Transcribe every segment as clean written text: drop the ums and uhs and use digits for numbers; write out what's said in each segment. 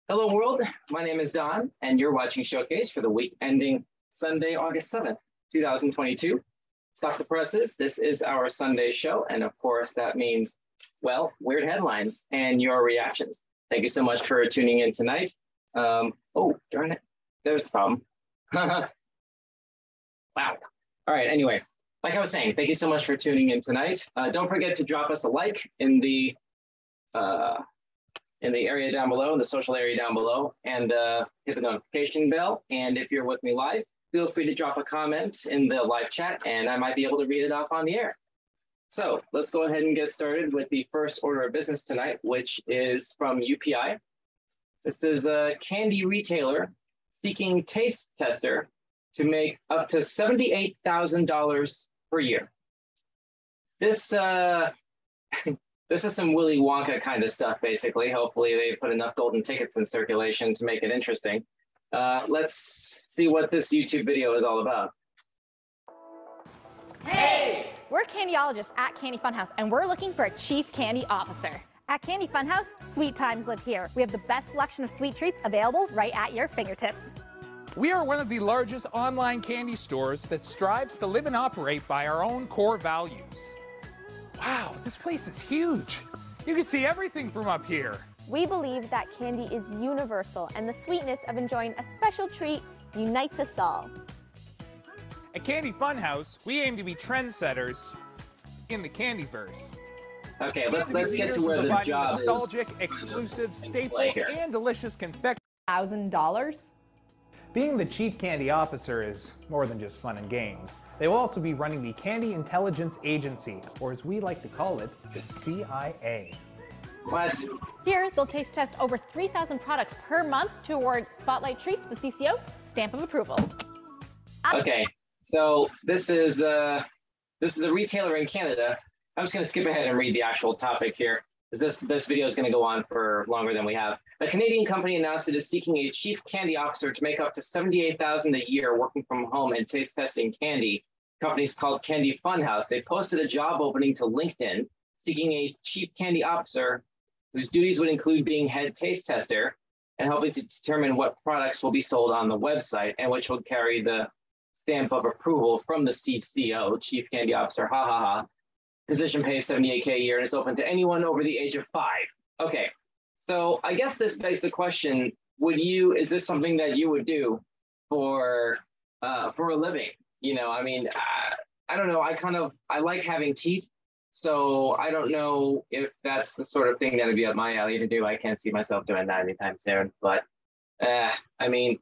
Hello, world. My name is Don, and you're watching Showcase for the week ending Sunday, August 7th, 2022. Stop the presses. This is our Sunday show. And of course, that means, well, weird headlines and your reactions. Thank you so much for tuning in tonight. Oh, darn it. There's the problem. Wow. All right. Anyway, like I was saying, thank you so much for tuning in tonight. Don't forget to drop us a like in the area down below, in the social area down below, and hit the notification bell. And if you're with me live, feel free to drop a comment in the live chat, and I might be able to read it off on the air. So let's go ahead and get started with the first order of business tonight, which is from UPI. This is a candy retailer seeking taste tester to make up to $78,000 per year. This this is some Willy Wonka kind of stuff, basically. Hopefully they put enough golden tickets in circulation to make it interesting. Let's see what this YouTube video is all about. Hey! We're candyologists at Candy Funhouse, and we're looking for a chief candy officer. At Candy Funhouse, sweet times live here. We have the best selection of sweet treats available right at your fingertips. We are one of the largest online candy stores that strives to live and operate by our own core values. Wow, this place is huge. You can see everything from up here. We believe that candy is universal, and the sweetness of enjoying a special treat unites us all. At Candy Funhouse, we aim to be trendsetters in the Candyverse. Okay, let's get to where the job is. Nostalgic, exclusive, staple, and delicious confection. $1,000? Being the Chief Candy Officer is more than just fun and games. They will also be running the Candy Intelligence Agency, or as we like to call it, the CIA. What? Here, they'll taste test over 3,000 products per month to award Spotlight Treats the CCO stamp of approval. Okay, so this is a retailer in Canada. I'm just going to skip ahead and read the actual topic here, because this video is going to go on for longer than we have. A Canadian company announced it is seeking a chief candy officer to make up to $78,000 a year working from home and taste testing candy. The company's called Candy Funhouse. They posted a job opening to LinkedIn seeking a chief candy officer whose duties would include being head taste tester and helping to determine what products will be sold on the website, and which will carry the stamp of approval from the CCO, Chief Candy Officer. Ha ha ha. Position pays $78K a year and is open to anyone over the age of 5. Okay, so I guess this begs the question: is this something that you would do for a living? You know, I mean, I don't know. I like having teeth, so I don't know if that's the sort of thing that would be up my alley to do. I can't see myself doing that anytime soon. But I mean,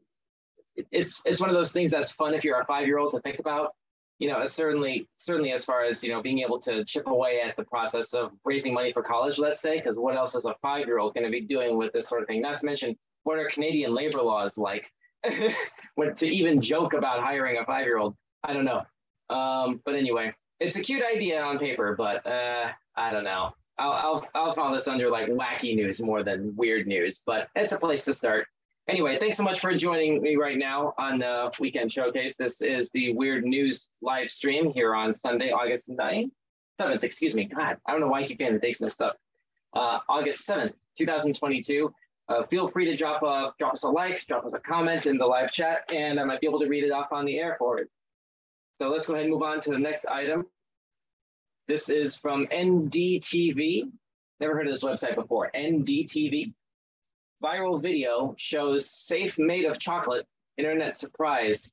it's one of those things that's fun if you're a 5-year-old to think about. You know, certainly as far as, you know, being able to chip away at the process of raising money for college, let's say, because what else is a 5-year-old going to be doing with this sort of thing? Not to mention, what are Canadian labor laws like? To even joke about hiring a 5-year-old, I don't know. But anyway, it's a cute idea on paper, but I don't know. I'll call this under like wacky news more than weird news, but it's a place to start. Anyway, thanks so much for joining me right now on the Weekend Showcase. This is the Weird News live stream here on Sunday, August 7th, excuse me. God, I don't know why I keep getting the dates messed up. August 7th, 2022. Feel free to drop us a like, drop us a comment in the live chat, and I might be able to read it off on the air for it. So let's go ahead and move on to the next item. This is from NDTV. Never heard of this website before. NDTV. Viral video shows safe made of chocolate. Internet surprised.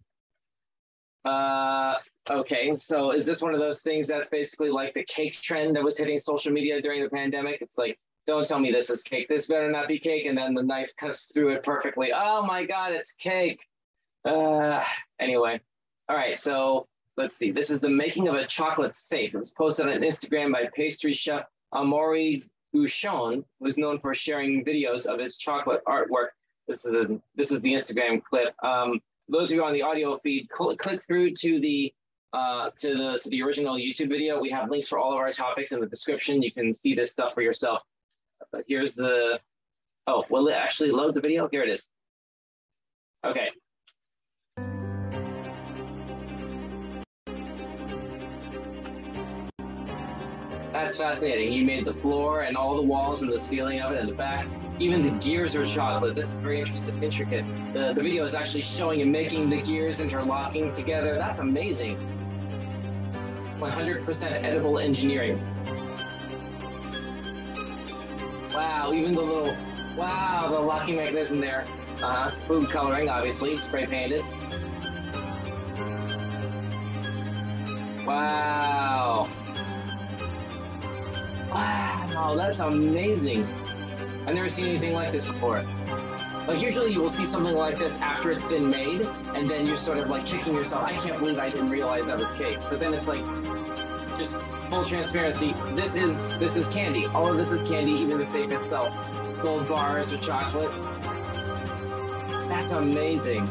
Okay, so is this one of those things that's basically like the cake trend that was hitting social media during the pandemic? It's like, don't tell me this is cake. This better not be cake. And then the knife cuts through it perfectly. Oh my God, it's cake. Anyway, all right, so let's see. This is the making of a chocolate safe. It was posted on Instagram by pastry chef Amaury Bouchon, who's known for sharing videos of his chocolate artwork. This is the Instagram clip. Those of you on the audio feed, click through to the original YouTube video. We have links for all of our topics in the description. You can see this stuff for yourself. But here's the. Oh, will it actually load the video? Here it is. Okay. That's fascinating. He made the floor and all the walls and the ceiling of it and the back. Even the gears are chocolate. This is very intricate. The video is actually showing him making the gears interlocking together. That's amazing. 100% edible engineering. Wow, even the little, wow, the locking mechanism there. Food coloring, obviously, spray painted. Wow. Wow, that's amazing. I've never seen anything like this before. Like usually you will see something like this after it's been made, and then you're sort of like kicking yourself. I can't believe I didn't realize that was cake. But then it's like, just full transparency. This is candy. All of this is candy, even the safe itself. Gold bars or chocolate. That's amazing.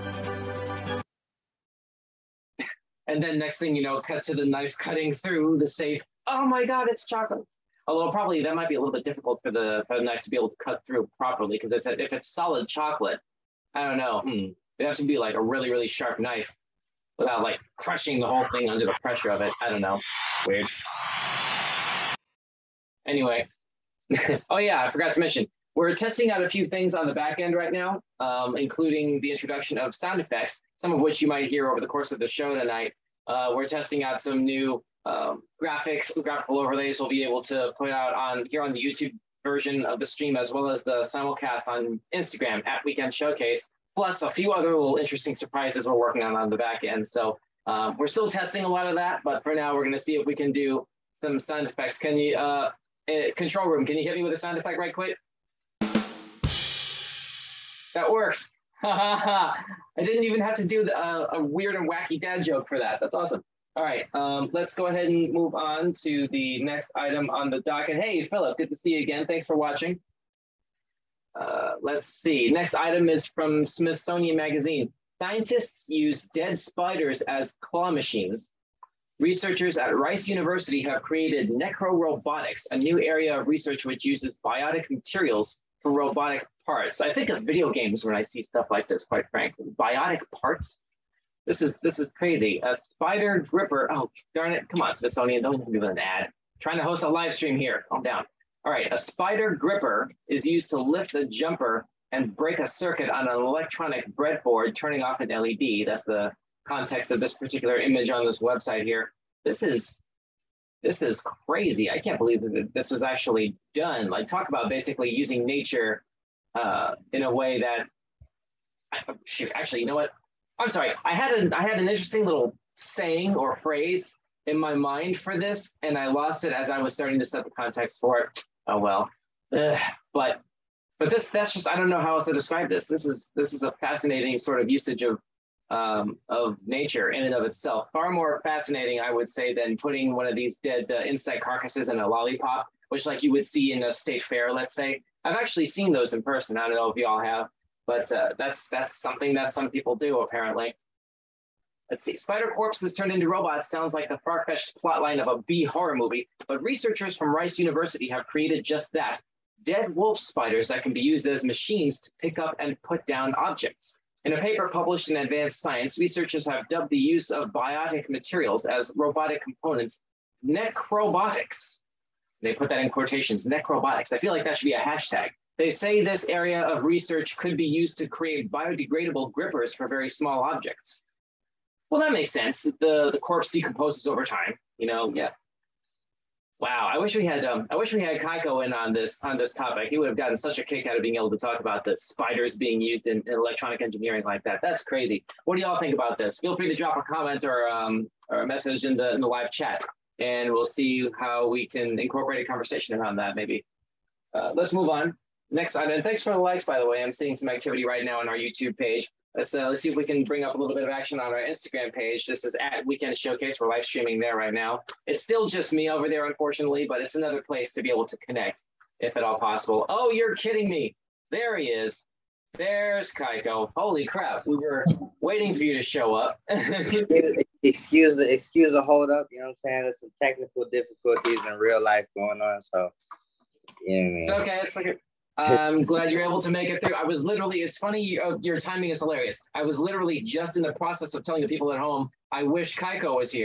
And then next thing you know, cut to the knife cutting through the safe. Oh my God, it's chocolate. Although probably that might be a little bit difficult for the knife to be able to cut through properly, because if it's solid chocolate, I don't know. It has to be like a really, really sharp knife without like crushing the whole thing under the pressure of it. I don't know. Weird. Anyway. Oh yeah, I forgot to mention. We're testing out a few things on the back end right now, including the introduction of sound effects, some of which you might hear over the course of the show tonight. We're testing out some new graphical overlays we'll be able to put out here on the YouTube version of the stream, as well as the simulcast on Instagram at Weekend Showcase, plus a few other little interesting surprises we're working on the back end. So we're still testing a lot of that, but for now we're going to see if we can do some sound effects. Can you, control room, can you hit me with a sound effect right quick? That works. I didn't even have to do a weird and wacky dad joke for that. That's awesome. All right, let's go ahead and move on to the next item on the docket. Hey, Philip, good to see you again. Thanks for watching. Let's see. Next item is from Smithsonian Magazine. Scientists use dead spiders as claw machines. Researchers at Rice University have created necrorobotics, a new area of research which uses biotic materials for robotic parts. I think of video games when I see stuff like this, quite frankly. Biotic parts? This is crazy. A spider gripper. Oh, darn it. Come on, Smithsonian. Don't give an ad. Trying to host a live stream here. Calm down. All right. A spider gripper is used to lift a jumper and break a circuit on an electronic breadboard, turning off an LED. That's the context of this particular image on this website here. This is crazy. I can't believe that this was actually done. Like, talk about basically using nature in a way that, actually, you know what? I'm sorry. I had an interesting little saying or phrase in my mind for this, and I lost it as I was starting to set the context for it. Oh well. But that's just, I don't know how else to describe this. This is a fascinating sort of usage of nature in and of itself. Far more fascinating, I would say, than putting one of these dead insect carcasses in a lollipop, which like you would see in a state fair, let's say. I've actually seen those in person. I don't know if you all have. But that's something that some people do, apparently. Let's see. Spider corpses turned into robots sounds like the far-fetched plotline of a B horror movie, but researchers from Rice University have created just that. Dead wolf spiders that can be used as machines to pick up and put down objects. In a paper published in Advanced Science, researchers have dubbed the use of biotic materials as robotic components necrobotics. They put that in quotations, necrobotics. I feel like that should be a hashtag. They say this area of research could be used to create biodegradable grippers for very small objects. Well, that makes sense. The corpse decomposes over time, you know, yeah. Wow, I wish we had Kaiko in on this topic. He would have gotten such a kick out of being able to talk about the spiders being used in electronic engineering like that. That's crazy. What do y'all think about this? Feel free to drop a comment or a message in the live chat, and we'll see how we can incorporate a conversation around that maybe. Let's move on. Next item. Thanks for the likes, by the way. I'm seeing some activity right now on our YouTube page. Let's see if we can bring up a little bit of action on our Instagram page. This is at Weekend Showcase. We're live streaming there right now. It's still just me over there, unfortunately, but it's another place to be able to connect, if at all possible. Oh, you're kidding me. There he is. There's Kaiko. Holy crap. We were waiting for you to show up. excuse the hold up. You know what I'm saying? There's some technical difficulties in real life going on. So, yeah, man. It's okay. It's like I'm glad you're able to make it through. I was literally, it's funny, your timing is hilarious. I was literally just in the process of telling the people at home, I wish Kaiko was here.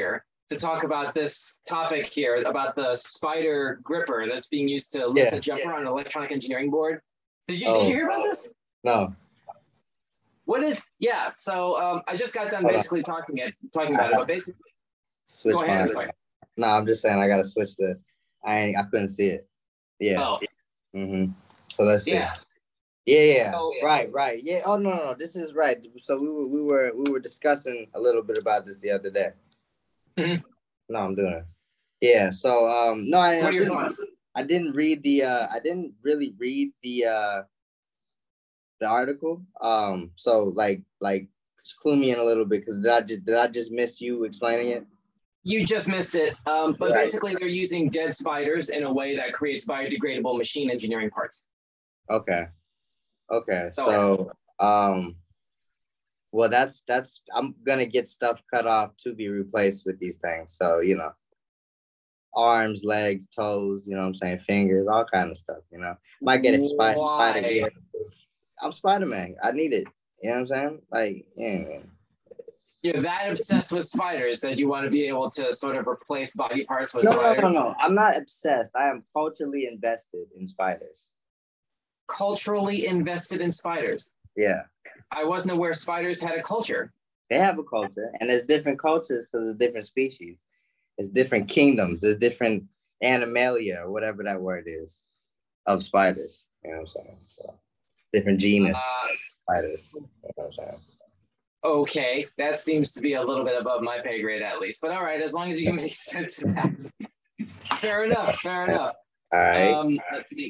to talk about this topic here about the spider gripper that's being used to lift a jumper on an electronic engineering board. Did you hear about this? No. What is? Yeah. So I just got done basically talking about it, but basically. Switch go ahead. I'm sorry. No, I'm just saying I gotta switch I couldn't see it. Yeah. Oh. Mm-hmm. So let's see. Yeah. Yeah. So, right. Yeah. Oh no. This is right. So we were discussing a little bit about this the other day. Mm-hmm. No, I'm doing it. Yeah. So no, what are your thoughts? I didn't read I didn't really read the article. So like clue me in a little bit, because did I just miss you explaining it? You just missed it. But basically they're using dead spiders in a way that creates biodegradable machine engineering parts. Okay. So well, that's I'm gonna get stuff cut off to be replaced with these things. So, you know, arms, legs, toes, you know what I'm saying, fingers, all kind of stuff, you know. Might get a spider gear. I'm Spider-Man. I need it. You know what I'm saying? Like, yeah, man. You're that obsessed with spiders that you want to be able to sort of replace body parts with spiders? No. I'm not obsessed. I am culturally invested in spiders. Culturally invested in spiders? Yeah. I wasn't aware spiders had a culture. They have a culture, and there's different cultures because there's different species. There's different kingdoms. There's different animalia, or whatever that word is, of spiders. You know what I'm saying? So, different genus spiders. You know what I'm saying? Okay, that seems to be a little bit above my pay grade at least. But all right, as long as you can make sense of that. Fair enough. All right. Let's see.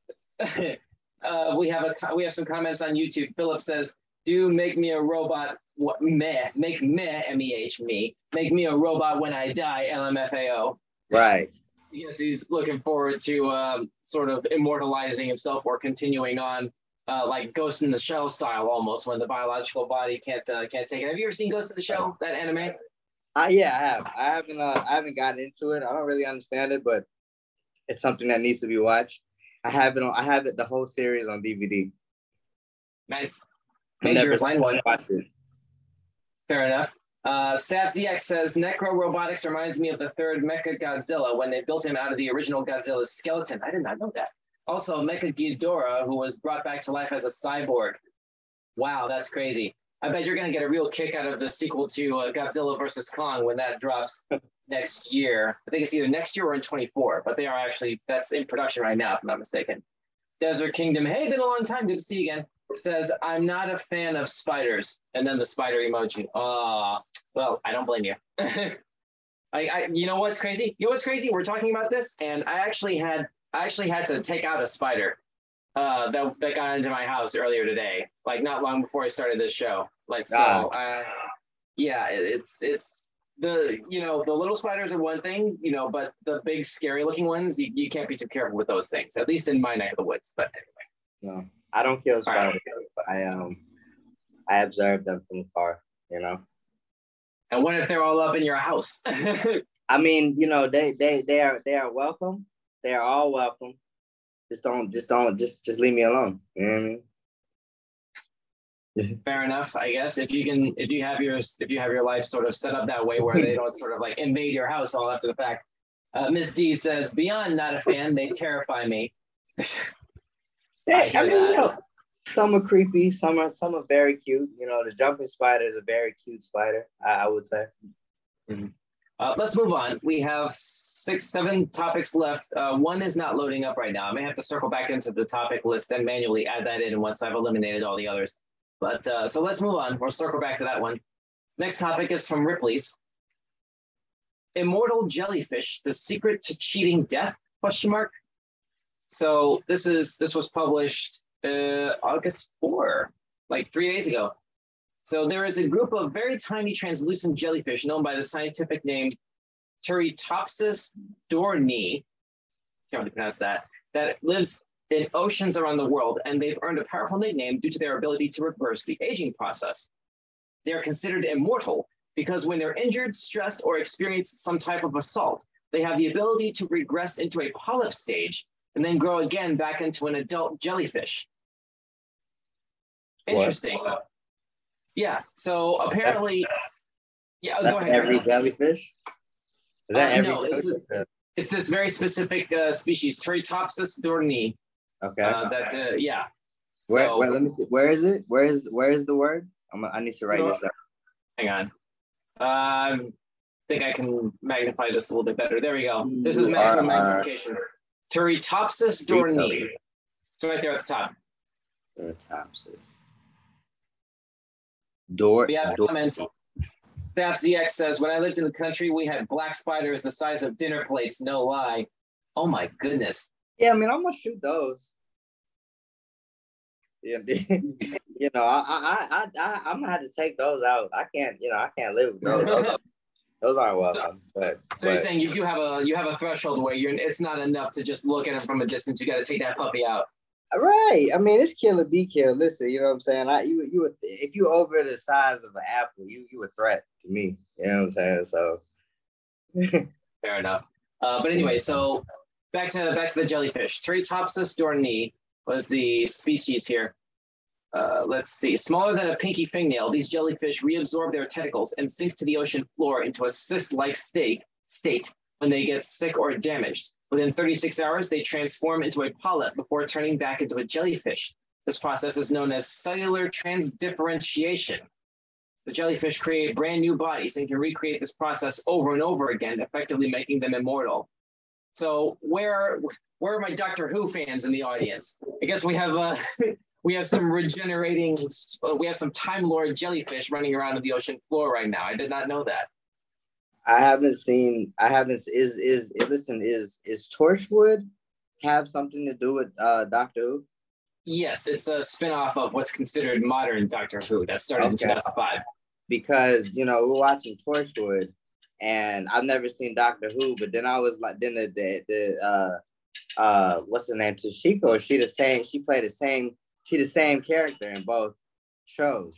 We have some comments on YouTube. Philip says, "Do make me a robot. Make me M-E-H me. Make me a robot when I die. LMFAO." Right. Yes, he's looking forward to sort of immortalizing himself or continuing on. Like Ghost in the Shell style, almost, when the biological body can't take it. Have you ever seen Ghost in the Shell, that anime? Yeah, I have. I haven't gotten into it. I don't really understand it, but it's something that needs to be watched. I have it the whole series on DVD. Nice. Major line one. Watch it. Fair enough. Staff ZX says Necro Robotics reminds me of the third Mecha Godzilla when they built him out of the original Godzilla's skeleton. I did not know that. Also, Mecha Ghidorah, who was brought back to life as a cyborg. Wow, that's crazy. I bet you're going to get a real kick out of the sequel to Godzilla vs. Kong when that drops next year. I think it's either next year or in 24, but that's in production right now, if I'm not mistaken. Desert Kingdom, hey, been a long time. Good to see you again. It says, I'm not a fan of spiders. And then the spider emoji. Well, I don't blame you. You know what's crazy? We're talking about this, and I actually had to take out a spider that got into my house earlier today, like not long before I started this show. Like, so, yeah, it's the little spiders are one thing, but the big scary looking ones, you can't be too careful with those things, at least in my neck of the woods. But anyway. No, I don't kill spiders. Right. I observe them from afar, And what if they're all up in your house? I mean, they are welcome. They are all welcome. Just leave me alone. You know what I mean? Fair enough, I guess. If you have your life sort of set up that way where they don't sort of like invade your house all after the fact. Miss D says, beyond not a fan, they terrify me. Some are creepy, some are very cute. The jumping spider is a very cute spider, I would say. Mm-hmm. Let's move on. We have 6-7 topics left. One is not loading up right now. I may have to circle back into the topic list and manually add that in once I've eliminated all the others. But so let's move on. We'll circle back to that one. Next topic is from Ripley's. Immortal jellyfish, the secret to cheating death? ? So this was published August 4, like 3 days ago. So there is a group of very tiny translucent jellyfish known by the scientific name Turritopsis dohrnii, can't really pronounce that lives in oceans around the world, and they've earned a powerful nickname due to their ability to reverse the aging process. They are considered immortal because when they're injured, stressed, or experience some type of assault, they have the ability to regress into a polyp stage and then grow again back into an adult jellyfish. Interesting. What? Yeah, so apparently, that's go ahead. Every jellyfish? Is that every no, it's this very specific species, Turritopsis dohrnii. Okay. That's yeah. Where, So, let me see. Where is it? Where is the word? I need to write this down. hang on. I think I can magnify this a little bit better. There we go. This is maximum magnification. Turritopsis dohrnii. So right there at the top. Turritopsis. We have comments. Staff ZX says, when I lived in the country, we had black spiders the size of dinner plates. No lie. Oh my goodness. Yeah, I mean, I'm gonna shoot those. Yeah, you know, I'm gonna have to take those out. I can't live with those. Those aren't welcome. But you're saying you do have a threshold where it's not enough to just look at them from a distance. You got to take that puppy out. Right. I mean, it's kill or be killed. Listen, you know what I'm saying? If you over the size of an apple, you a threat to me. You know what I'm saying? So fair enough. But anyway, so back to the jellyfish. Turritopsis dohrnii was the species here. Let's see. Smaller than a pinky fingernail, these jellyfish reabsorb their tentacles and sink to the ocean floor into a cyst-like state when they get sick or damaged. Within 36 hours, they transform into a polyp before turning back into a jellyfish. This process is known as cellular transdifferentiation. The jellyfish create brand new bodies and can recreate this process over and over again, effectively making them immortal. So where are my Doctor Who fans in the audience? I guess we have we have some regenerating, we have some Time Lord jellyfish running around on the ocean floor right now. I did not know that. Is Torchwood have something to do with Doctor Who? Yes, it's a spinoff of what's considered modern Doctor Who that started in 2005. Because, you know, we're watching Torchwood and I've never seen Doctor Who, but then I was like, then what's her name? Toshiko, she the same character in both shows.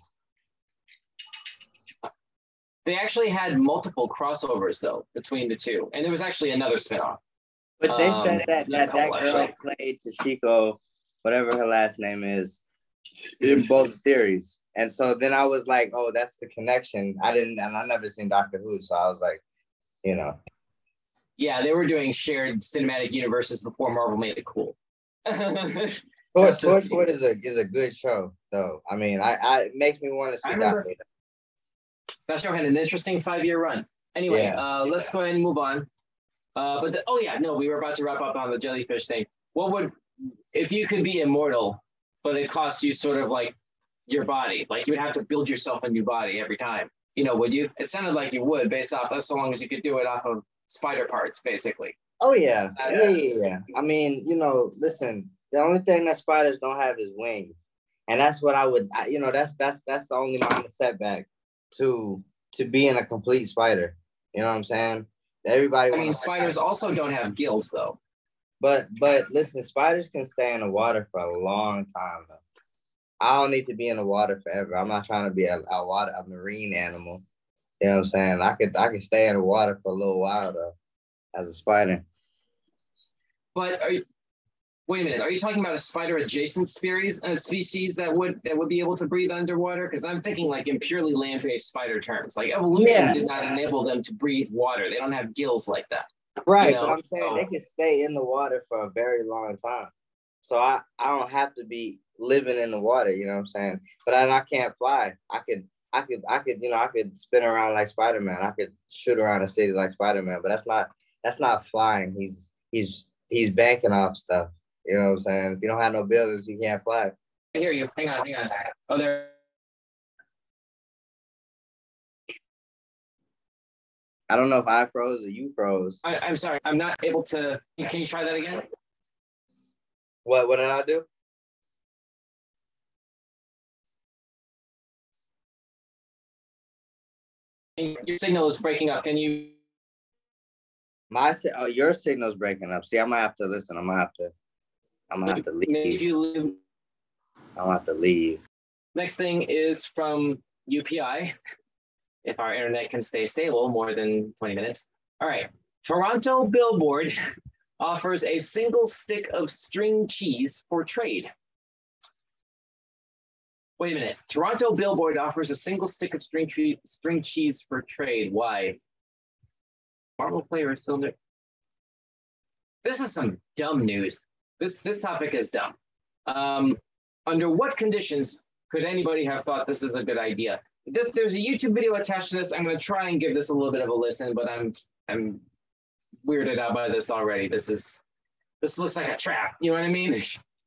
They actually had multiple crossovers though between the two, and there was actually another spinoff. But they said that girl played Toshiko, whatever her last name is, in both series. And so then I was like, oh, that's the connection. I never seen Doctor Who, so I was like, you know. Yeah, they were doing shared cinematic universes before Marvel made it cool. Torchwood is a good show, though. I mean, it makes me want to see Doctor Who. That show had an interesting 5-year run. Anyway, let's go ahead and move on. We were about to wrap up on the jellyfish thing. If you could be immortal, but it cost you sort of like your body, like you would have to build yourself a new body every time, you know, would you? It sounded like you would, based off as so long as you could do it off of spider parts, basically. Oh, yeah. Yeah. I mean, you know, listen, the only thing that spiders don't have is wings. And that's what that's the only minor setback to being a complete spider. You know what I'm saying? Spiders also don't have gills though. But listen, spiders can stay in the water for a long time though. I don't need to be in the water forever. I'm not trying to be a marine animal. You know what I'm saying? I could stay in the water for a little while though, as a spider. But wait a minute, are you talking about a spider adjacent species that would be able to breathe underwater? Because I'm thinking like in purely land-based spider terms. Like evolution did not enable them to breathe water. They don't have gills like that. Right, but I'm saying they can stay in the water for a very long time. So I don't have to be living in the water, you know what I'm saying? But I can't fly. I could spin around like Spider-Man. I could shoot around a city like Spider-Man, but that's not flying. He's banking off stuff. You know what I'm saying? If you don't have no buildings, you can't fly. I hear you. Hang on. Oh, there. I don't know if I froze or you froze. I'm sorry. I'm not able to. Can you try that again? What did I do? Your signal is breaking up. Can you? Your signal's breaking up. See, I'm gonna have to listen. I'm gonna have to leave. If you leave. I'm gonna have to leave. Next thing is from UPI. If our internet can stay stable more than 20 minutes. All right. Toronto Billboard offers a single stick of string cheese for trade. Wait a minute. Toronto Billboard offers a single stick of string cheese for trade. Why? Marble flavor still there. This is some dumb news. This topic is dumb. Under what conditions could anybody have thought this is a good idea? There's a YouTube video attached to this. I'm going to try and give this a little bit of a listen, but I'm weirded out by this already. This looks like a trap. You know what I mean?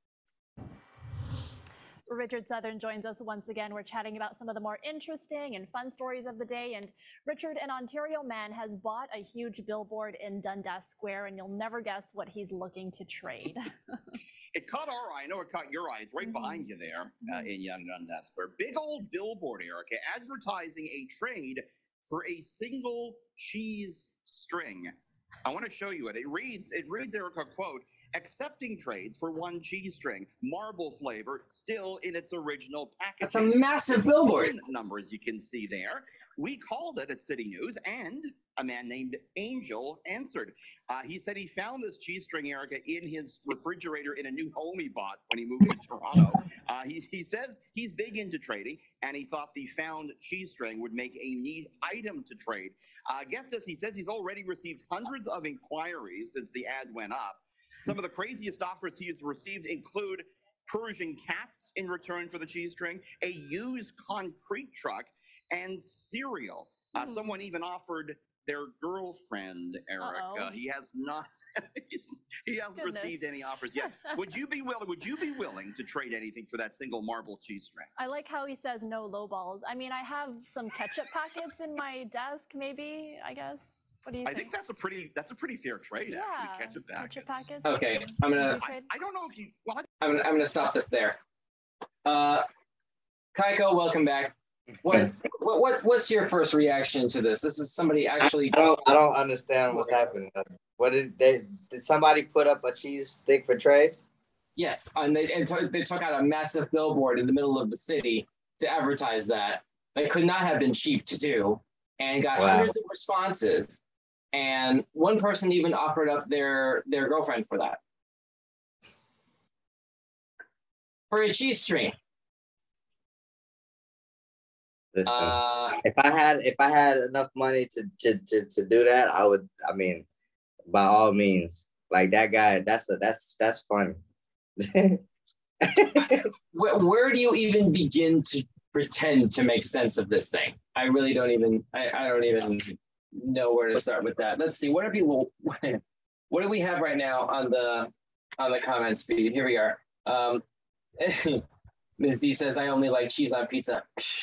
Richard Southern joins us once again. We're chatting about some of the more interesting and fun stories of the day. And Richard, an Ontario man has bought a huge billboard in Dundas Square, and you'll never guess what he's looking to trade. It caught our eye. I know it caught your eye. It's right behind you there in young Dundas Square. Big old billboard, Erica, advertising a trade for a single cheese string. I want to show you it. It reads, Erica, quote, accepting trades for one cheese string, marble flavor, still in its original packaging. That's a massive billboard. Number, as you can see there. We called it at City News, and a man named Angel answered. He said he found this cheese string, Erica, in his refrigerator in a new home he bought when he moved to Toronto. He says he's big into trading, and he thought the found cheese string would make a neat item to trade. Get this, he says he's already received hundreds of inquiries since the ad went up. Some of the craziest offers he's received include Persian cats in return for the cheese string, a used concrete truck, and cereal. Someone even offered their girlfriend, Erica. He has not. He hasn't received any offers yet. Would you be willing to trade anything for that single marble cheese string? I like how he says no low balls. I mean, I have some ketchup packets in my desk. Maybe, I guess. What do you think? I think that's a pretty fair trade, actually. Ketchup packets. Okay, I'm gonna. I don't know if you. Well, I'm gonna stop this there. Kaiko, welcome back. What's your first reaction to this? This is somebody actually. I don't understand what's happening. What did somebody put up a cheese stick for trade? Yes, and they took out a massive billboard in the middle of the city to advertise that. It could not have been cheap to do, and got hundreds of responses. And one person even offered up their girlfriend for that. For a cheese string. Listen, if I had enough money to do that, I would. I mean, by all means, like that guy. That's funny. Where do you even begin to pretend to make sense of this thing? I really don't even. I don't even know where to start with that. Let's see. What do we have right now on the comments feed? Here we are. Ms. D says, I only like cheese on pizza.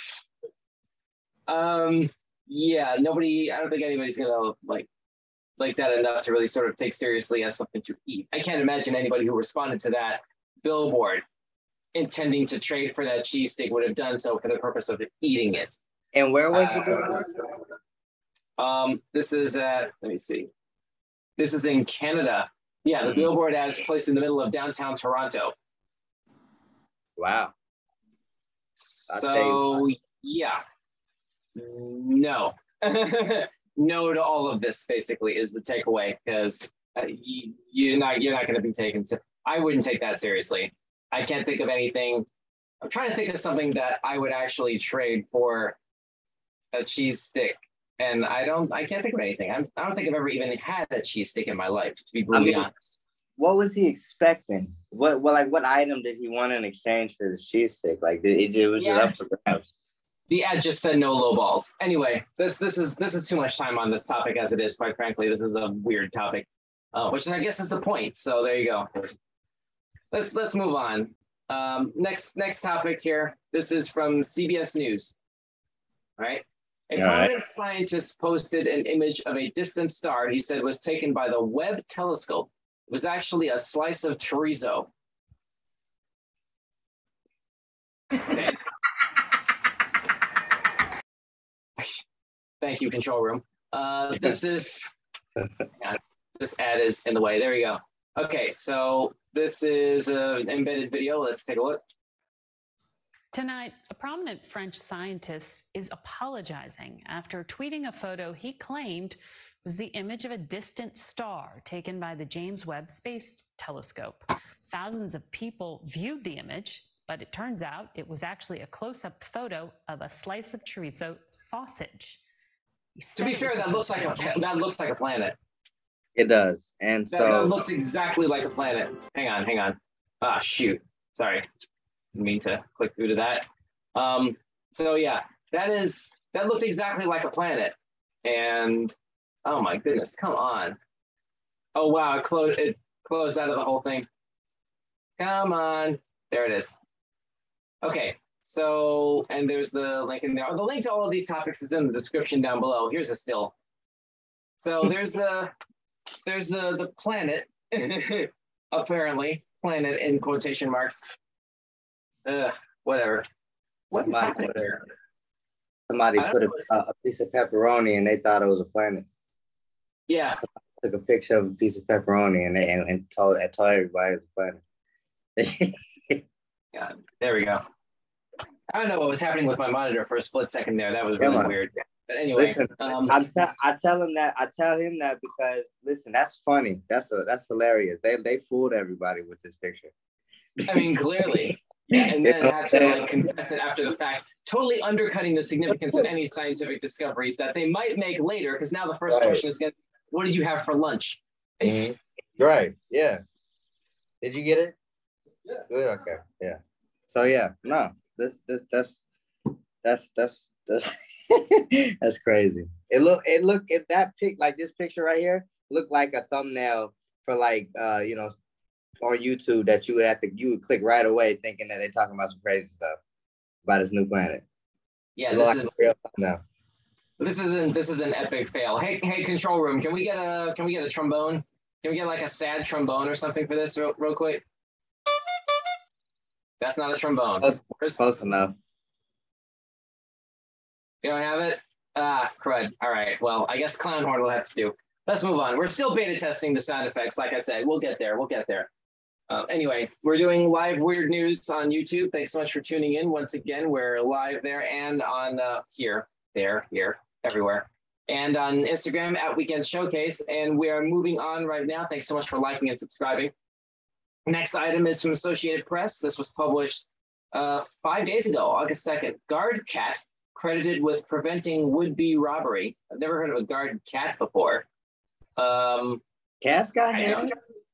Yeah, nobody, I don't think anybody's gonna like that enough to really sort of take seriously as something to eat. I can't imagine anybody who responded to that billboard intending to trade for that cheese stick would have done so for the purpose of eating it. And where was the billboard? This is at, let me see. This is in Canada. Yeah, the billboard ad is placed in the middle of downtown Toronto. Wow. So, yeah. No. No to all of this, basically, is the takeaway, because you're not going to be taken. I wouldn't take that seriously. I can't think of anything. I'm trying to think of something that I would actually trade for a cheese stick. And I can't think of anything. I don't think I've ever even had a cheese stick in my life, to be brutally honest. What was he expecting? What item did he want in exchange for his cheese stick? Like it was just up for grabs. The ad just said no low balls. Anyway, this is too much time on this topic as it is, quite frankly. This is a weird topic, which I guess is the point. So there you go. Let's move on. Next topic here. This is from CBS News. All right. A prominent scientist posted an image of a distant star he said was taken by the Webb telescope. It was actually a slice of chorizo. Okay. Thank you, control room. This ad is in the way. There you go. Okay, so this is an embedded video. Let's take a look. Tonight, a prominent French scientist is apologizing after tweeting a photo he claimed was the image of a distant star taken by the James Webb Space Telescope. Thousands of people viewed the image, but it turns out it was actually a close-up photo of a slice of chorizo sausage. To be fair, that looks like a planet. It does. And that looks exactly like a planet. Hang on. Ah, shoot. Sorry. Didn't mean to click through to that. So yeah, that looked exactly like a planet. And oh my goodness, come on. Oh wow, it closed out of the whole thing. Come on. There it is. Okay. So, and there's the link in there. The link to all of these topics is in the description down below. Here's a still. So there's the planet, apparently, planet in quotation marks. Whatever. What is happening here? Somebody put a piece of pepperoni and they thought it was a planet. Yeah. Somebody took a picture of a piece of pepperoni and told everybody it was a planet. Yeah, there we go. I don't know what was happening with my monitor for a split second there. That was really weird. But anyway, listen, I tell him that because listen, that's funny. That's hilarious. They fooled everybody with this picture. I mean, clearly. Yeah, and then have to like confess it after the fact, totally undercutting the significance of any scientific discoveries that they might make later. Because now the first question is, what did you have for lunch? Mm-hmm. Right. Yeah. Did you get it? Yeah. Good. Okay. Yeah. So yeah, no. That's that's crazy. If that pic, like this picture right here, looked like a thumbnail for like on YouTube that you would click right away thinking that they're talking about some crazy stuff about this new planet. Yeah, this is an epic fail. Hey, control room, can we get a trombone? Can we get like a sad trombone or something for this real quick? That's not a trombone. Close enough. You don't have it? Ah, crud. All right. Well, I guess clown horn will have to do. Let's move on. We're still beta testing the sound effects. Like I said, we'll get there. Anyway, we're doing live weird news on YouTube. Thanks so much for tuning in. Once again, we're live there and on here, everywhere. And on Instagram at Weekend Showcase. And we are moving on right now. Thanks so much for liking and subscribing. Next item is from Associated Press. This was published 5 days ago, August 2nd. Guard cat credited with preventing would-be robbery. I've never heard of a guard cat before. Cats got him?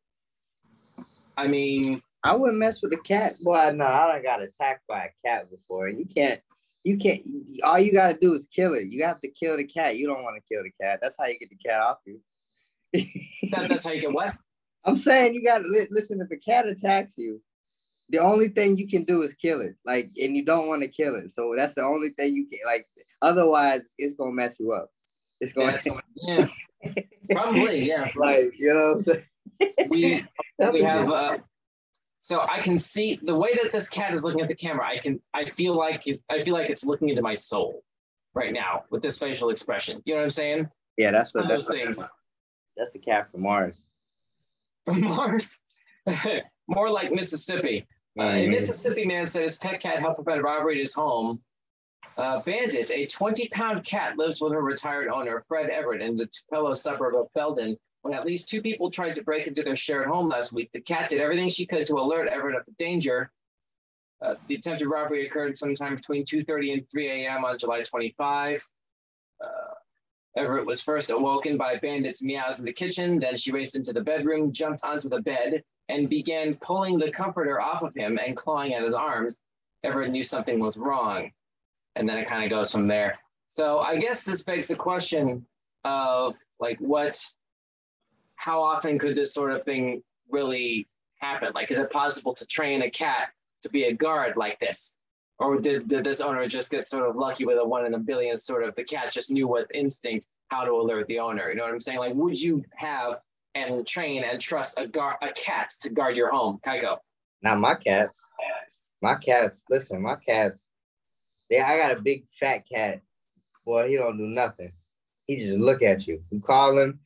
I mean, I wouldn't mess with a cat. Boy, no, I done got attacked by a cat before. You can't, all you got to do is kill it. You have to kill the cat. You don't want to kill the cat. That's how you get the cat off you. That's how you get what? I'm saying you got to listen, if a cat attacks you, the only thing you can do is kill it. Like, and you don't want to kill it. So that's the only thing you can, like, otherwise it's going to mess you up. It's going to. Yeah. Probably, yeah. Like, you know what I'm saying? We have, so I can see the way that this cat is looking at the camera. I feel like it's looking into my soul right now with this facial expression. You know what I'm saying? Yeah, that's the cat from Mars. From Mars? More like Mississippi. A Mississippi man said his pet cat helped prevent a robbery at his home. Bandit, a 20-pound cat, lives with her retired owner, Fred Everett, in the Tupelo suburb of Belden. When at least 2 people tried to break into their shared home last week, the cat did everything she could to alert Everett of the danger. The attempted robbery occurred sometime between 2:30 and 3 a.m. on July 25. Everett was first awoken by Bandit's meows in the kitchen. Then she raced into the bedroom, jumped onto the bed, and began pulling the comforter off of him and clawing at his arms. Everett knew something was wrong. And then it kind of goes from there. So I guess this begs the question of, like, how often could this sort of thing really happen? Like, is it possible to train a cat to be a guard like this? Or did this owner just get sort of lucky with a 1 in a billion sort of, the cat just knew with instinct how to alert the owner? You know what I'm saying? Like, would you have and train and trust a cat to guard your home? Kaiko? Now, my cats, listen, my cats, I got a big fat cat. Boy, he don't do nothing. He just look at you. You call him,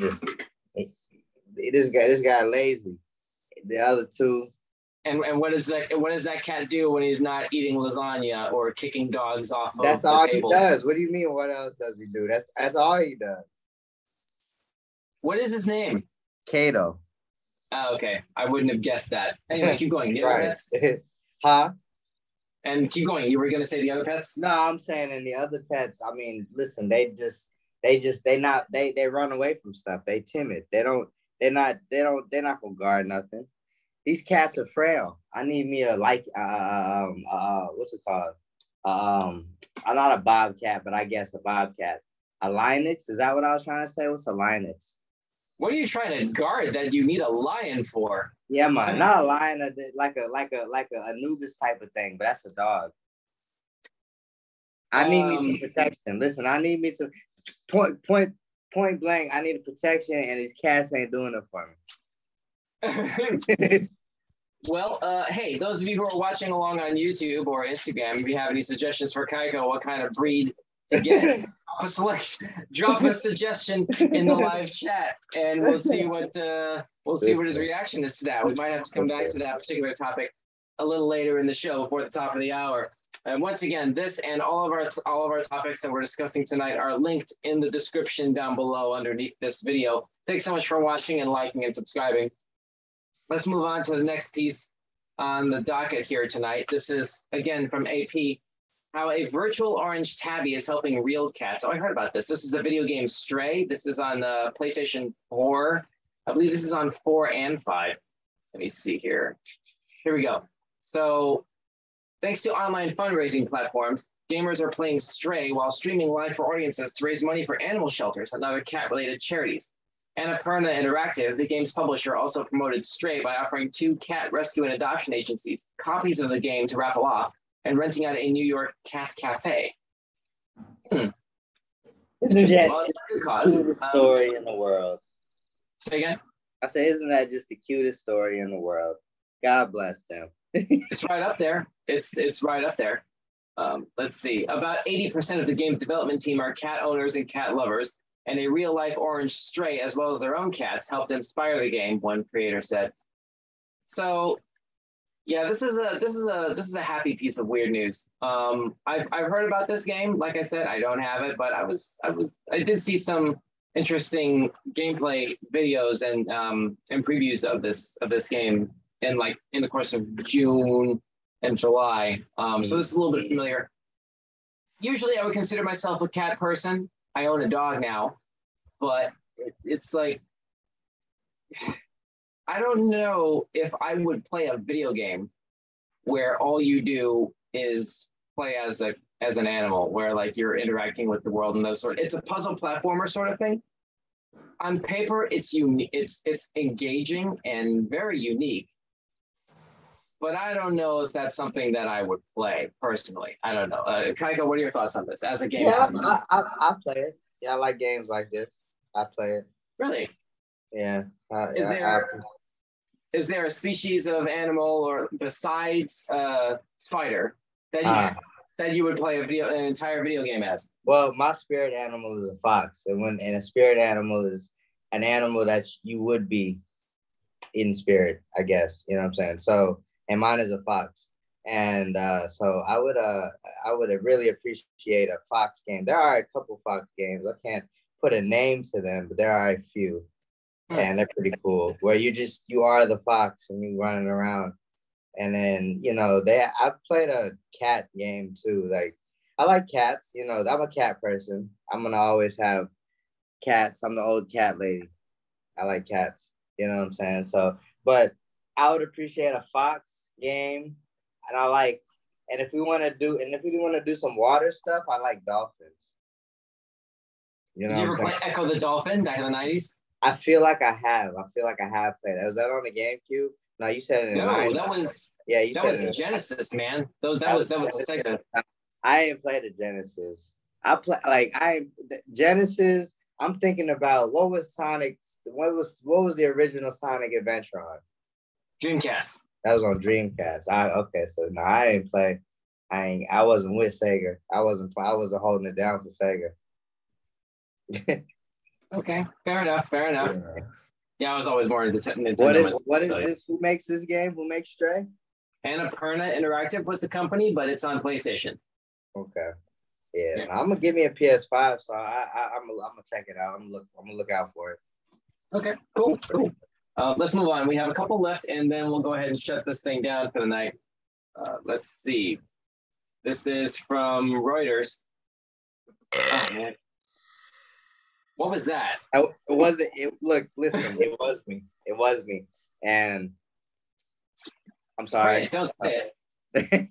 this guy lazy. The other 2. And what does that cat do when he's not eating lasagna or kicking dogs off of That's the all table? He does. What do you mean? What else does he do? That's all he does. What is his name? Kato. Oh, okay. I wouldn't have guessed that. Anyway, keep going. The other pets? Huh? And keep going. You were going to say the other pets? No, I'm saying in the other pets, I mean, listen, they just, They run away from stuff. They timid. They're not gonna guard nothing. These cats are frail. I need me a what's it called? I'm not a bobcat, but I guess a bobcat. A Linux? Is that what I was trying to say? What's a Linux? What are you trying to guard that you need a lion for? Yeah, man, not a lion, like a Anubis type of thing, but that's a dog. I need me some protection. Listen, I need me some point blank. I need a protection, and these cats ain't doing it for me. Well, hey, those of you who are watching along on YouTube or Instagram, if you have any suggestions for Kaiko, what kind of breed to get, drop a suggestion in the live chat, and we'll see what his reaction is to that. We might have to come back to that particular topic a little later in the show before the top of the hour. And once again, this and all of our topics that we're discussing tonight are linked in the description down below underneath this video. Thanks so much for watching and liking and subscribing. Let's move on to the next piece on the docket here tonight. This is, again, from AP, how a virtual orange tabby is helping real cats. Oh, I heard about this. This is the video game Stray. This is on the PlayStation 4. I believe this is on 4 and 5. Let me see here. Here we go. So thanks to online fundraising platforms, gamers are playing Stray while streaming live for audiences to raise money for animal shelters and other cat-related charities. Annapurna Interactive, the game's publisher, also promoted Stray by offering 2 cat rescue and adoption agencies copies of the game to raffle off and renting out a New York cat cafe. Isn't that the cutest story in the world? Say again? I say, isn't that just the cutest story in the world? God bless them. It's right up there. It's right up there. Let's see. About 80% of the game's development team are cat owners and cat lovers, and a real-life orange Stray, as well as their own cats, helped inspire the game, one creator said. So, yeah, this is a happy piece of weird news. I've heard about this game. Like I said, I don't have it, but I did see some interesting gameplay videos and previews of this game in the course of June and July. So this is a little bit familiar. Usually, I would consider myself a cat person. I own a dog now, but it's like, I don't know if I would play a video game where all you do is play as an animal, where like you're interacting with the world and those sort. It's a puzzle platformer sort of thing. On paper, it's unique. It's engaging and very unique. But I don't know if that's something that I would play personally. I don't know. Kaiko, what are your thoughts on this as a game? Yeah, I play it. Yeah, I like games like this. I play it. Really? Yeah. Is there a species of animal or besides spider that you would play an entire video game as? Well, my spirit animal is a fox, and a spirit animal is an animal that you would be in spirit, I guess. You know what I'm saying? So. And mine is a fox, and so I would really appreciate a fox game. There are a couple fox games. I can't put a name to them, but there are a few, and they're pretty cool. Where you are the fox and you running around, and then I've played a cat game too. Like I like cats. I'm a cat person. I'm gonna always have cats. I'm the old cat lady. I like cats. You know what I'm saying? So, but I would appreciate a fox game, and if we want to do some water stuff, I like dolphins. Did you ever play Echo the Dolphin back in the 90s? I feel like I have played that. Was that on the GameCube? No, you said it in the 90s. That was Genesis, man. That was the second. I ain't played the Genesis. Genesis. I'm thinking about what was the original Sonic Adventure on? Dreamcast. That was on Dreamcast. So no, I didn't play. I wasn't with Sega. I wasn't holding it down for Sega. Okay, fair enough. Yeah, I was always more into Nintendo. What is this? Who makes this game? Who makes Stray? Annapurna Interactive was the company, but it's on PlayStation. Okay. Yeah. I'm gonna give me a PS5, so I'm gonna check it out. I'm gonna look out for it. Okay, cool. Let's move on. We have a couple left, and then we'll go ahead and shut this thing down for the night. Let's see. This is from Reuters. Oh, man. What was that? It wasn't. Look, listen. It was me. It was me. And I'm sorry. Don't say it.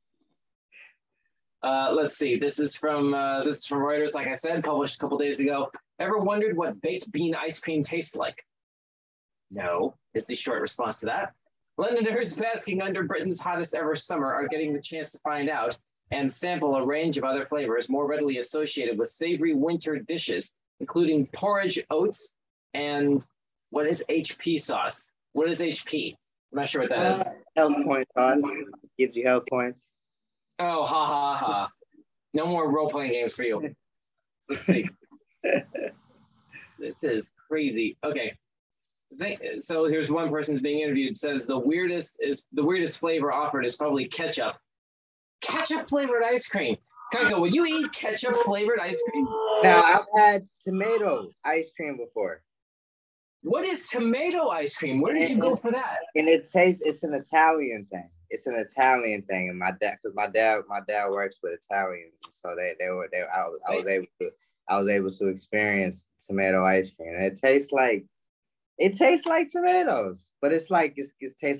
Let's see. This is from Reuters. Like I said, published a couple days ago. Ever wondered what baked bean ice cream tastes like? No, is the short response to that. Londoners basking under Britain's hottest ever summer are getting the chance to find out and sample a range of other flavors more readily associated with savory winter dishes, including porridge oats and what is HP sauce? What is HP? I'm not sure what that is. Health point sauce. Gives you health points. Oh, ha, ha, ha. No more role-playing games for you. Let's see. This is crazy. Okay. So here's one person's being interviewed. Says the weirdest flavor offered is probably ketchup. Ketchup flavored ice cream. Kaiko, would you eat ketchup flavored ice cream? Now I've had tomato ice cream before. What is tomato ice cream? Where did you go for that? And it's an Italian thing. It's an Italian thing, and my dad works with Italians, and so I was able to experience tomato ice cream, and it tastes like tomatoes, but it tastes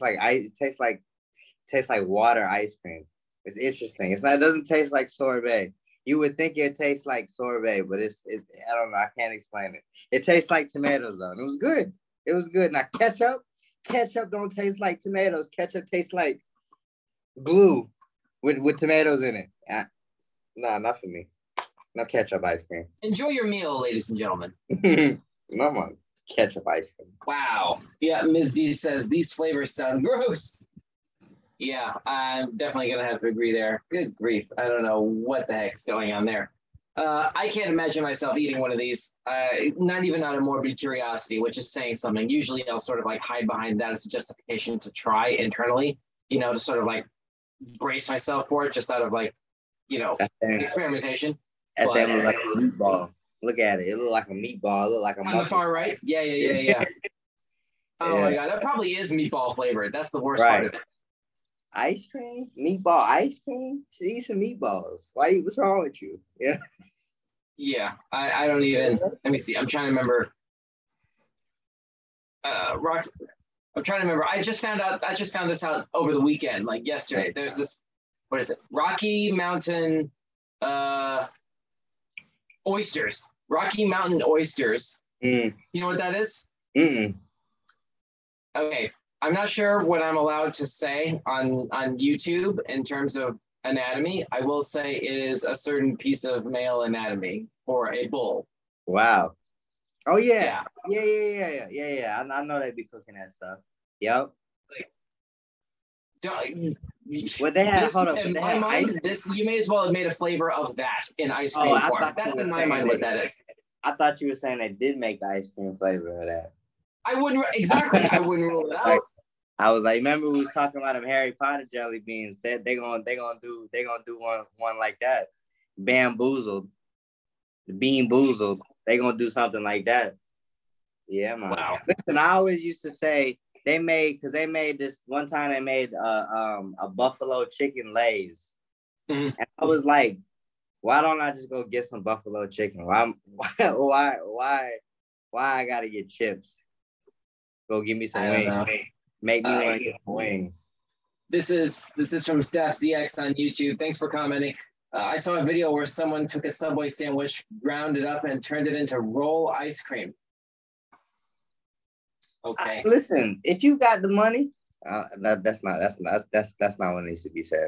like water ice cream. It's interesting. It doesn't taste like sorbet. You would think it tastes like sorbet, but I don't know. I can't explain it. It tastes like tomatoes though. And it was good. It was good. Now ketchup don't taste like tomatoes. Ketchup tastes like glue with tomatoes in it. No, not for me. No ketchup ice cream. Enjoy your meal, ladies and gentlemen. No more ketchup ice cream. Wow. Yeah, Ms. D says these flavors sound gross. Yeah, I'm definitely gonna have to agree there. Good grief. I don't know what the heck's going on there. I can't imagine myself eating one of these, not even out of morbid curiosity, which is saying something. Usually I'll sort of like hide behind that as a justification to try internally, to sort of like brace myself for it, just out of like, experimentation. That thing looks like a meatball. Look at it. It looked like a meatball. It looked like a on the far right? Yeah. Oh my God, that probably is meatball flavored. That's the worst part of it. Ice cream? Meatball ice cream? Just eat some meatballs. What's wrong with you? Yeah. Yeah, I don't even, let me see. I'm trying to remember. I'm trying to remember. I just found this out over the weekend, like yesterday. There's this, what is it? Rocky Mountain oysters. Rocky Mountain oysters. You know what that is? Okay. I'm not sure what I'm allowed to say on YouTube in terms of anatomy. I will say it is a certain piece of male anatomy for a bull. Wow. Oh yeah. Yeah. I know they be cooking that stuff. Yep. What they have? Hold up. In my mind, you may as well have made a flavor of that in ice cream form. That's in my mind what that is. I thought you were saying they did make the ice cream flavor of that. I wouldn't rule it out. I was like, remember we was talking about them Harry Potter jelly beans? They gonna do one like that. Bamboozled, Bean Boozled. They gonna do something like that. Yeah, man. Wow. Listen, I always used to say they made this one time. They made a buffalo chicken Lay's, and I was like, why don't I just go get some buffalo chicken? Why I gotta get chips? Go give me some wings. Make me want to get wings. This is from Staff ZX on YouTube. Thanks for commenting. I saw a video where someone took a Subway sandwich, ground it up, and turned it into roll ice cream. Okay. Listen, if you got the money, that's not what needs to be said.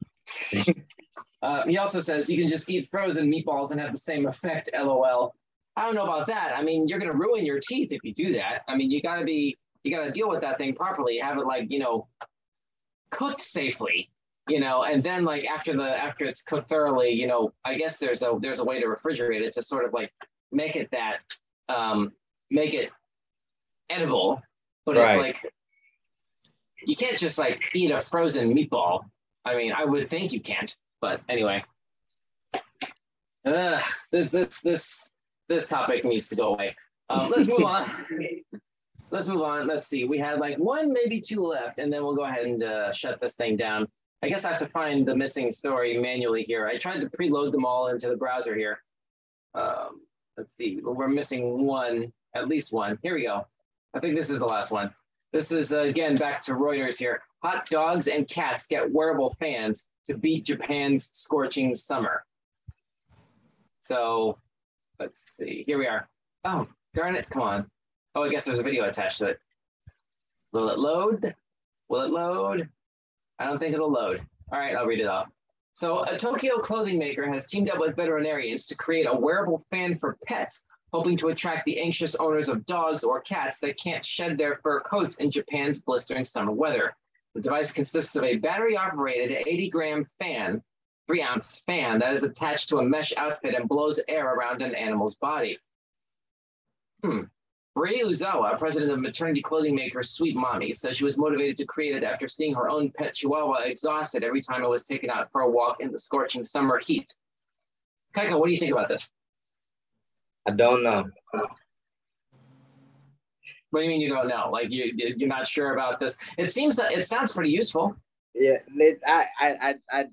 He also says you can just eat frozen meatballs and have the same effect. LOL. I don't know about that. I mean, you're gonna ruin your teeth if you do that. I mean, you gotta deal with that thing properly. Have it like, cooked safely, and then like after it's cooked thoroughly, I guess there's a way to refrigerate it to sort of like make it edible, but It's like, you can't just like eat a frozen meatball. I mean, I would think you can't, but anyway, this topic needs to go away. Let's move on. Let's see. We had like one, maybe two left, and then we'll go ahead and shut this thing down. I guess I have to find the missing story manually here. I tried to preload them all into the browser here. let's see. We're missing one, at least one. Here we go. I think this is the last one. This is, again, back to Reuters here. Hot dogs and cats get wearable fans to beat Japan's scorching summer. So let's see. Here we are. Oh, darn it. Come on. Oh, I guess there's a video attached to it. Will it load? Will it load? I don't think it'll load. All right, I'll read it off. So a Tokyo clothing maker has teamed up with veterinarians to create a wearable fan for pets, hoping to attract the anxious owners of dogs or cats that can't shed their fur coats in Japan's blistering summer weather. The device consists of a battery-operated 80-gram fan, 3-ounce fan that is attached to a mesh outfit and blows air around an animal's body. Rie Uzawa, president of maternity clothing maker Sweet Mommy, says she was motivated to create it after seeing her own pet chihuahua exhausted every time it was taken out for a walk in the scorching summer heat. Kaiko, what do you think about this? I don't know. What do you mean you don't know? Like you're not sure about this? It seems that it sounds pretty useful. Yeah, I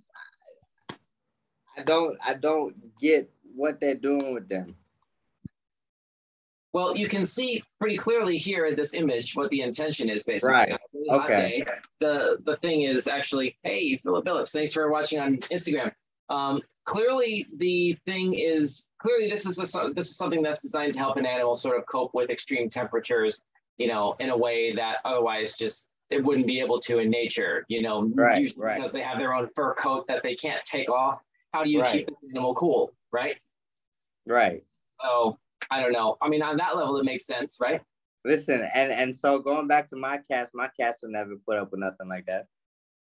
don't get what they're doing with them. Well, you can see pretty clearly here in this image what the intention is, basically. Right. Okay. The thing is actually, hey, Philip Phillips, thanks for watching on Instagram. Clearly, the thing is this is something that's designed to help an animal sort of cope with extreme temperatures, in a way that otherwise just it wouldn't be able to in nature. Right, usually right. Because they have their own fur coat that they can't take off. How do you keep the animal cool, right? Right. So I don't know. I mean, on that level, it makes sense, right? Listen, and so going back to my cats will never put up with nothing like that.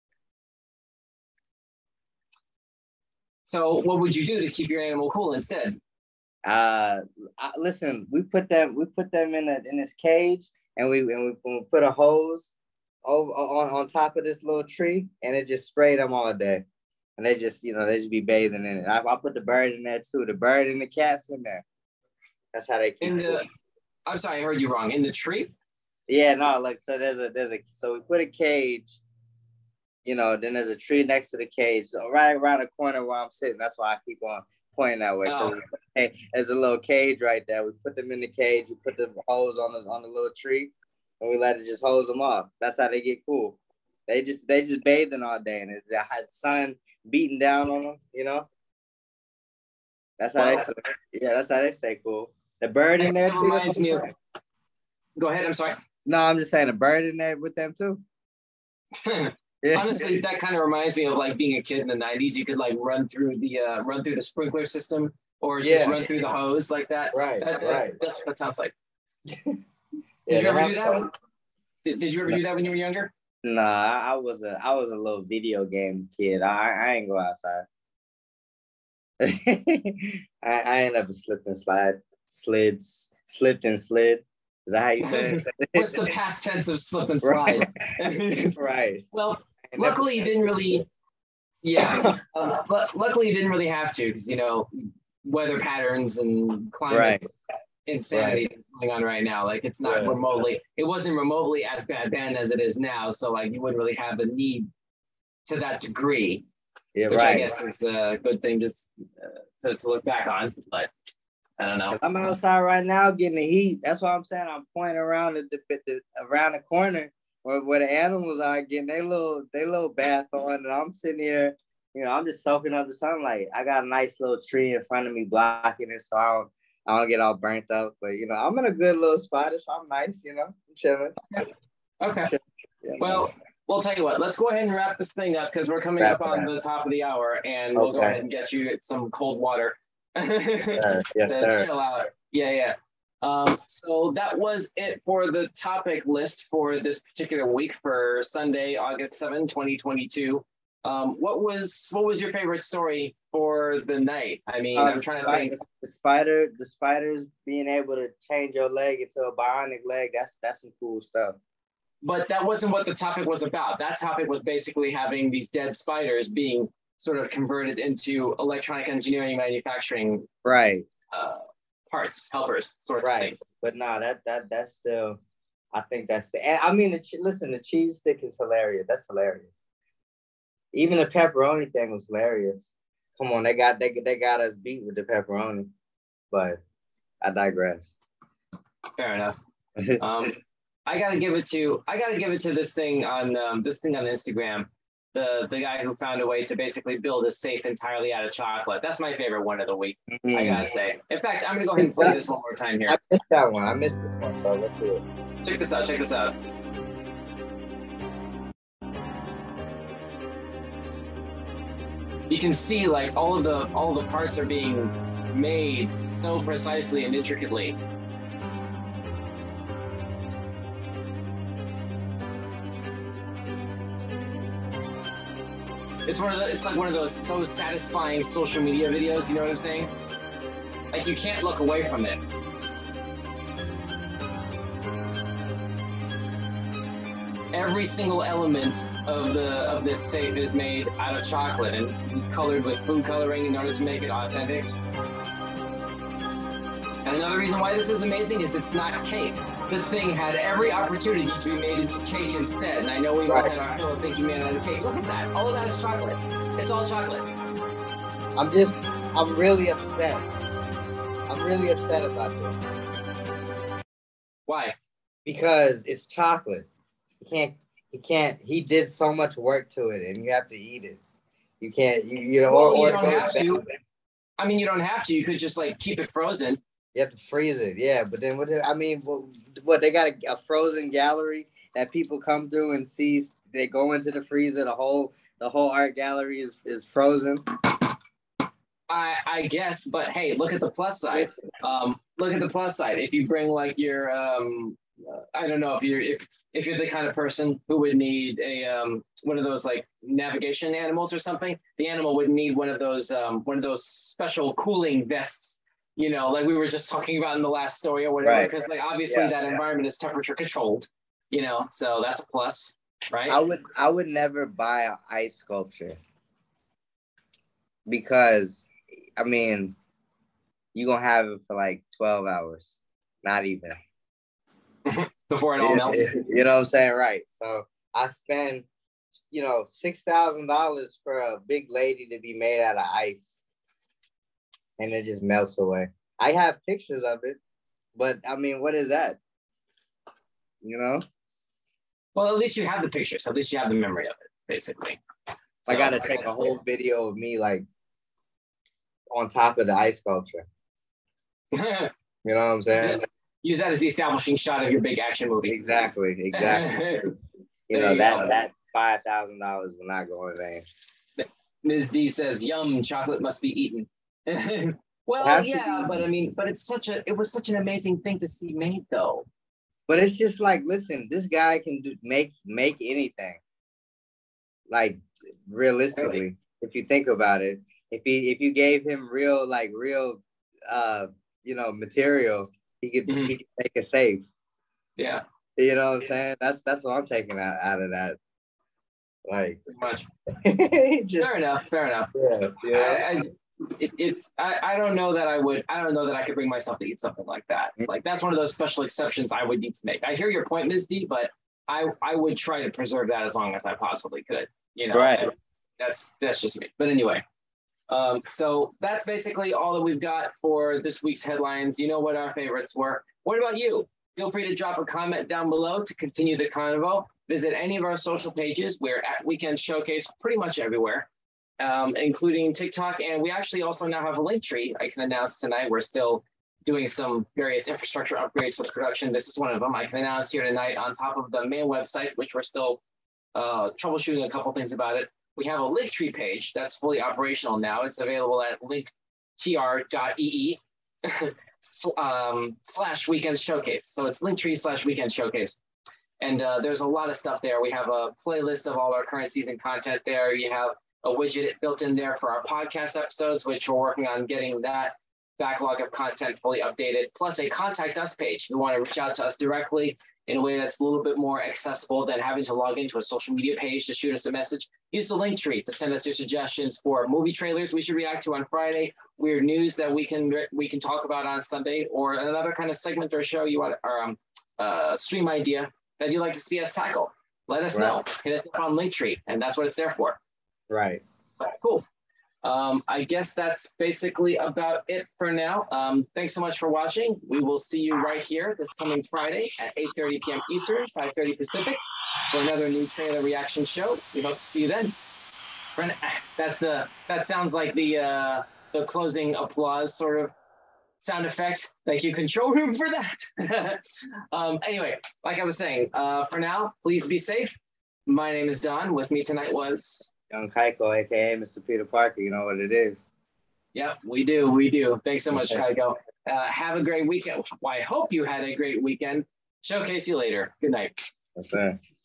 So what would you do to keep your animal cool instead? Listen, we put them in this cage, and we put a hose over on top of this little tree, and it just sprayed them all day, and they just be bathing in it. I put the bird in there too. The bird and the cats in there. That's how they keep it. I'm sorry, I heard you wrong. In the tree? Yeah, no, so we put a cage, then there's a tree next to the cage. So right around the corner where I'm sitting, that's why I keep on pointing that way. Oh. There's a little cage right there. We put them in the cage, we put the hose on the little tree, and we let it just hose them off. That's how they get cool. They just bathing all day, and it's the hot sun beating down on them, That's how that's how they stay cool. The bird in there too. Reminds me of... Go ahead. I'm sorry. No, I'm just saying the bird in there with them too. Yeah. Honestly, that kind of reminds me of like being a kid in the 90s. You could like run through the sprinkler system or just run through the hose like that. Right. That's what that sounds like. Did you ever do that? Did you ever do that when you were younger? Nah, I was a little video game kid. I ain't go outside. I ain't never slipped and slid. Is that how you say it? What's the past tense of slip and slide? Right. Well, luckily you didn't really. Yeah, but luckily you didn't really have to because weather patterns and climate insanity is going on right now. Like it's not remotely. It wasn't remotely as bad then as it is now. So like you wouldn't really have the need to that degree. Yeah, which I guess is a good thing just to look back on, but I don't know. I'm outside right now getting the heat. That's what I'm saying. I'm pointing around around the corner where the animals are getting their little bath on, and I'm sitting here, I'm just soaking up the sunlight. I got a nice little tree in front of me blocking it, so I don't get all burnt up. But I'm in a good little spot. It's all nice, I'm chilling. Okay. Well. We'll tell you what, let's go ahead and wrap this thing up because we're coming up on the top of the hour and we'll go ahead and get you some cold water. Yes, sir. Chill out. Yeah. So that was it for the topic list for this particular week for Sunday, August 7, 2022. What was your favorite story for the night? I mean, I'm trying to think. The spiders being able to change your leg into a bionic leg, that's some cool stuff. But that wasn't what the topic was about. That topic was basically having these dead spiders being sort of converted into electronic engineering manufacturing parts, helpers, sorts of things. But no, that's still, I think that's the cheese stick is hilarious. That's hilarious. Even the pepperoni thing was hilarious. Come on, they got us beat with the pepperoni. But I digress. Fair enough. I gotta give it to this thing on Instagram. The guy who found a way to basically build a safe entirely out of chocolate. That's my favorite one of the week. I gotta say. In fact, I'm gonna go ahead and play this one more time here. I missed that one. I missed this one, so let's see it. Check this out. You can see like all of the parts are being made so precisely and intricately. It's like one of those so satisfying social media videos, you know what I'm saying? Like you can't look away from it. Every single element of this safe is made out of chocolate and colored with food coloring in order to make it authentic. And another reason why this is amazing is it's not cake. This thing had every opportunity to be made into cake instead. And I know we've all had our fill of things we made out of cake. Look at that. All of that is chocolate. It's all chocolate. I'm really upset. I'm really upset about this. Why? Because it's chocolate. He did so much work to it and you have to eat it. You can't, you know, well, you don't have to. I mean, you don't have to. You could just like keep it frozen. You have to freeze it, yeah. But then what they got a frozen gallery that people come through and see. They go into the freezer. The whole art gallery is frozen. I guess, but hey, look at the plus side. Look at the plus side. If you bring like your I don't know if you're the kind of person who would need a one of those like navigation animals or something, the animal would need one of those special cooling vests. You know, like we were just talking about in the last story or whatever, because like obviously that environment is temperature controlled, you know, so that's a plus, right? I would never buy an ice sculpture because, I mean, you're going to have it for like 12 hours, not even. Before it all melts. You know what I'm saying? Right. So I spend, $6,000 for a big lady to be made out of ice. And it just melts away. I have pictures of it, but I mean, what is that? You know? Well, at least you have the pictures. At least you have the memory of it, basically. So, I got to take a whole video of me like on top of the ice sculpture. You know what I'm saying? Just use that as the establishing shot of your big action movie. Exactly. That $5,000 will not go in vain. Ms. D says, "Yum, chocolate must be eaten." Well, yeah, but I mean, but it was such an amazing thing to see made, though. But it's just like, listen, this guy can make anything. Like realistically, if you think about it, if you gave him real material, he could make a safe. Yeah. You know what I'm saying? That's what I'm taking out of that. Like, pretty much. Fair enough. Yeah. I don't know that I could bring myself to eat something like that. Like that's one of those special exceptions I would need to make. I hear your point, Ms. D, but I would try to preserve that as long as I possibly could. You know, right? That's just me. But anyway, so that's basically all that we've got for this week's headlines. You know what our favorites were. What about you? Feel free to drop a comment down below to continue the convo. Visit any of our social pages. We're at Weekend Showcase pretty much everywhere. Including TikTok, and we actually also now have a Linktree. I can announce tonight. We're still doing some various infrastructure upgrades for production. This is one of them. I can announce here tonight on top of the main website, which we're still troubleshooting a couple things about it. We have a Linktree page that's fully operational now. It's available at linktr.ee / Weekend Showcase. So it's Linktree / Weekend Showcase. And there's a lot of stuff there. We have a playlist of all our current season content there. You have a widget built in there for our podcast episodes, which we're working on getting that backlog of content fully updated, plus a contact us page. If you want to reach out to us directly in a way that's a little bit more accessible than having to log into a social media page to shoot us a message, use the Linktree to send us your suggestions for movie trailers we should react to on Friday, weird news that we can talk about on Sunday, or another kind of segment or show you want, or stream idea that you'd like to see us tackle. Let us know. Hit us up on Linktree, and that's what it's there for. Right. Cool. I guess that's basically about it for now. Thanks so much for watching. We will see you right here this coming Friday at 8:30 p.m. Eastern, 5:30 Pacific for another new trailer reaction show. We hope to see you then. That sounds like the closing applause sort of sound effect. Thank you, control room, for that. Anyway, like I was saying, for now, please be safe. My name is Don. With me tonight was Young Kaiko, aka Mr. Peter Parker. You know what it is. Yep, we do. Thanks so much, Kaiko. Have a great weekend. Well, I hope you had a great weekend. Showcase you later. Good night. That's it.